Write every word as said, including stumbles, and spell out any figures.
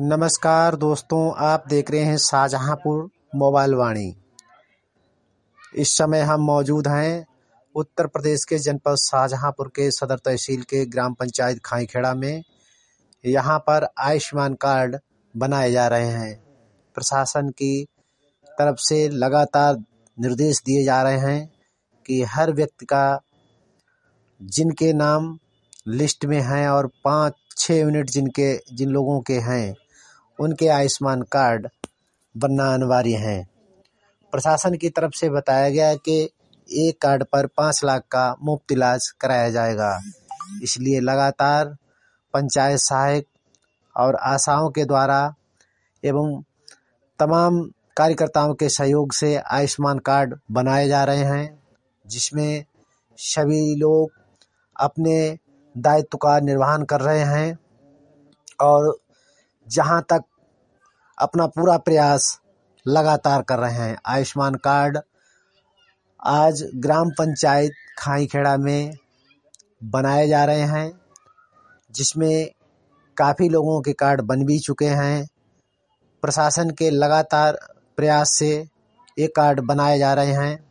नमस्कार दोस्तों, आप देख रहे हैं शाहजहांपुर मोबाइल वाणी। इस समय हम मौजूद हैं उत्तर प्रदेश के जनपद शाहजहांपुर के सदर तहसील के ग्राम पंचायत खाईखेड़ा में। यहाँ पर आयुष्मान कार्ड बनाए जा रहे हैं। प्रशासन की तरफ से लगातार निर्देश दिए जा रहे हैं कि हर व्यक्ति का जिनके नाम लिस्ट में हैं और पाँच छः यूनिट जिनके जिन लोगों के हैं उनके आयुष्मान कार्ड बनना अनिवार्य है। प्रशासन की तरफ से बताया गया है कि एक कार्ड पर पाँच लाख का मुफ्त इलाज कराया जाएगा। इसलिए लगातार पंचायत सहायक और आशाओं के द्वारा एवं तमाम कार्यकर्ताओं के सहयोग से आयुष्मान कार्ड बनाए जा रहे हैं, जिसमें सभी लोग अपने दायित्व का निर्वहन कर रहे हैं और जहां तक अपना पूरा प्रयास लगातार कर रहे हैं। आयुष्मान कार्ड आज ग्राम पंचायत खाईखेड़ा में बनाए जा रहे हैं, जिसमें काफ़ी लोगों के कार्ड बन भी चुके हैं। प्रशासन के लगातार प्रयास से ये कार्ड बनाए जा रहे हैं।